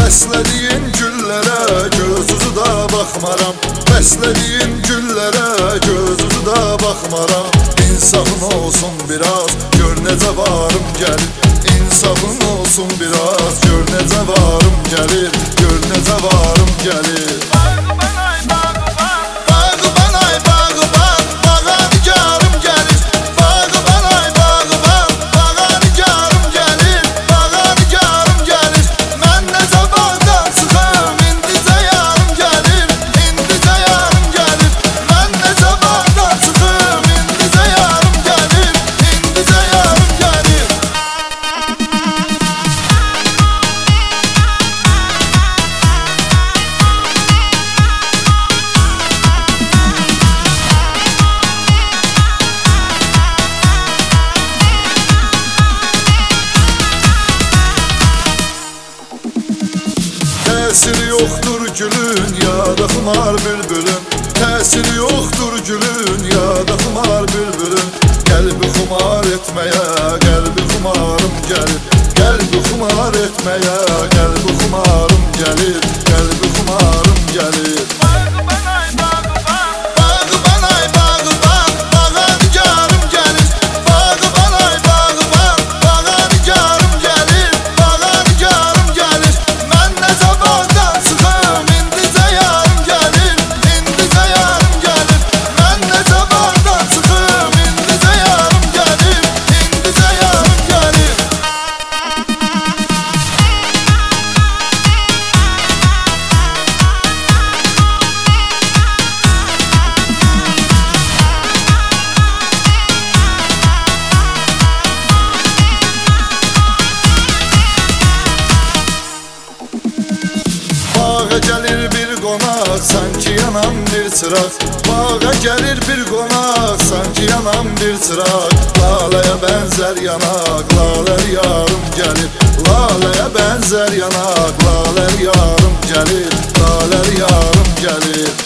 Bəslədiyin güllərə göz ucu da baxmaram. Bəslədiyin güllərə göz ucu da baxmaram. İnsafın olsun biraz, gör necə varım gəlir. İnsafın olsun biraz, gör necə varım gəlir. Gör necə varım gəlir. Təsiri yoxdur gülün, yada xumar bülbülün. Təsiri yoxdur gülün, yada xumar bülbülün. Qəlbi xumar etməyə, qəlbi xumarım gəlir. Qəlbi xumar etməyə, qəlbi xumarım gəlir. Qəlbi xumarım gəlir. Bağa gəlir bir qonaq, sanki yanan bir çıraq. Bağa gəlir bir qonaq, sanki yanan bir çıraq. Laləyə bənzər yanaq, lalər yarım gəlir. Laləyə bənzər yanaq, lalər yarım gəlir. Lalər yarım gəlir.